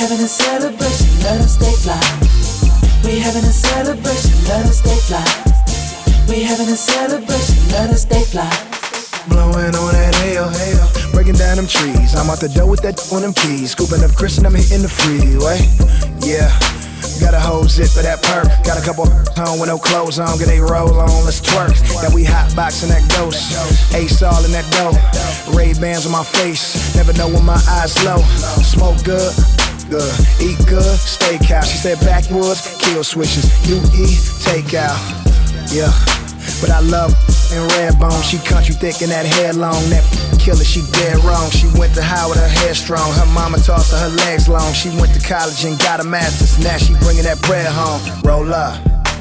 having a celebration, let us stay fly. We having a celebration, let us stay fly. We having a celebration, let us stay fly. Blowing on that hail, breaking down them trees. I'm out the door with that on them keys. Scooping up Chris and I'm hitting the freeway. Yeah, got a whole zip for that perk. Got a couple home with no clothes on. Get they roll on, let's twerk. Got we hot boxing that ghost. Ace all in that dough. Ray-Bans on my face. Never know when my eyes low. Smoke good. Good. Eat good, steakhouse. She said backwoods, kill switches. You eat, take out. Yeah, but I love in red bone. She country thick and that hair long. That killer, she dead wrong. She went to Howard, her hair strong. Her mama taught her legs long. She went to college and got a master's. Now she bringing that bread home. Roll up.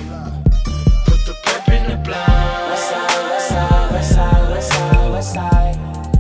Put the pep in the blind. West side, west side, west side, west side, west side.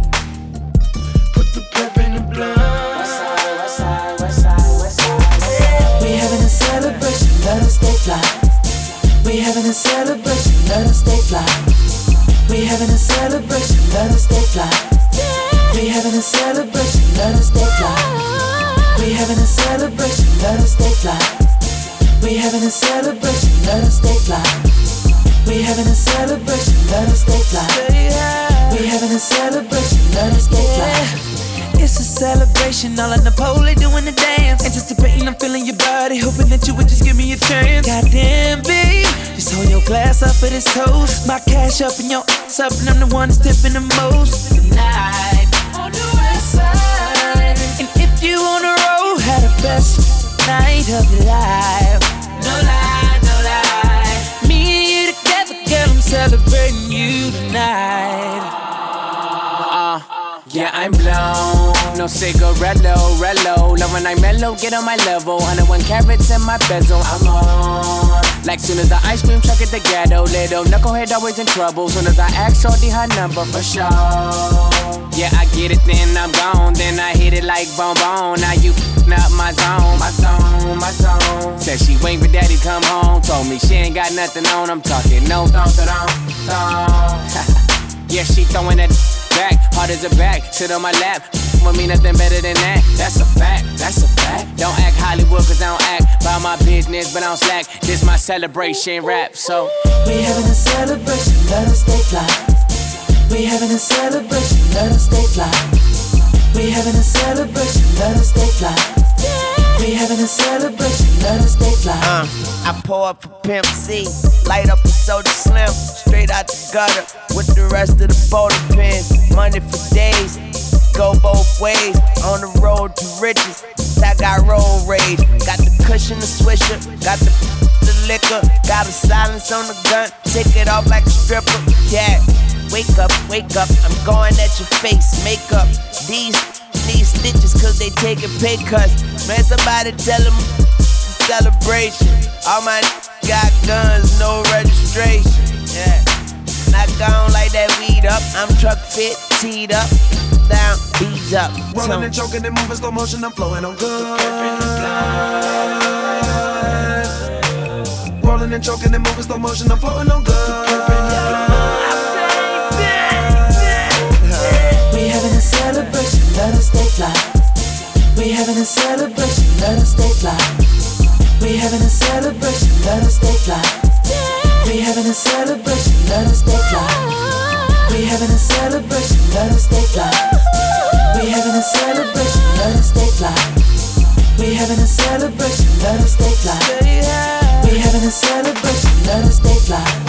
Put the pep in the blind. West side, west side, west side, west side. We having a celebration, let us stay fly. We having a celebration, let us stay fly. We having a celebration, let us stay fly. We having a celebration, let us stay fly. We having a celebration, let us stay fly. We having a celebration, let us stay fly. We having a celebration, let us stay fly. We having a celebration, let us stay fly. It's a celebration, all in the pole, they doing the dance. Anticipating, I'm feeling your body, hoping that you would just give me a chance. Goddamn, babe, just hold your glass up for this toast. My cash up and your ass up, and I'm the one that's tipping the most. Tonight, on the west side. And if you on the road, had the best night of your life. No lie, no lie. Me and you together, girl, I'm celebrating you tonight. Yeah, I'm blown, no cigarello, rello. Love when I mellow, get on my level. 101 carats in my bezel, I'm on. Like soon as the ice cream truck at the ghetto. Little knucklehead always in trouble. Soon as I ask shorty her number for sure. Yeah, I get it, then I'm gone. Then I hit it like bonbon. Now you f***ing up my zone, my zone, my zone. Said she wait for daddy come home. Told me she ain't got nothing on. I'm talking no, don't. Yeah, she throwing that back, hard as a back, sit on my lap. Want me nothing better than that. That's a fact, that's a fact. Don't act Hollywood, cause I don't act by my business, but I don't slack. This my celebration rap, so we having a celebration, let us stay fly. We having a celebration, let us stay fly. We having a celebration, let us stay fly. We having a celebration, let us stay fly. I pour up for Pimp C, light up a soda slim, straight out the gutter with the rest of the bowling pins. Money for days, go both ways. On the road to riches, I got road rage. Got the cushion, the swisher, got the liquor, got a silence on the gun, take it off like a stripper. Yeah, wake up, I'm going at your face. Makeup, these stitches cause they taking pay cuts. Man, somebody tell them it's a celebration. All my got guns, no registration. Yeah, not gone like that weed up. I'm truck fit, teed up, down, beat up. Rolling and choking and moving slow motion, I'm flowing on good. Rolling and choking and moving slow motion, I'm flowing on good. We having a celebration, let us stay fly. We having a celebration, let us stay fly. We having a celebration, let us stay fly. We having a celebration, let us stay fly. We having a celebration, let us stay fly. We having a celebration, let us stay fly. We having a celebration, let us stay fly. We having a celebration, let us stay fly.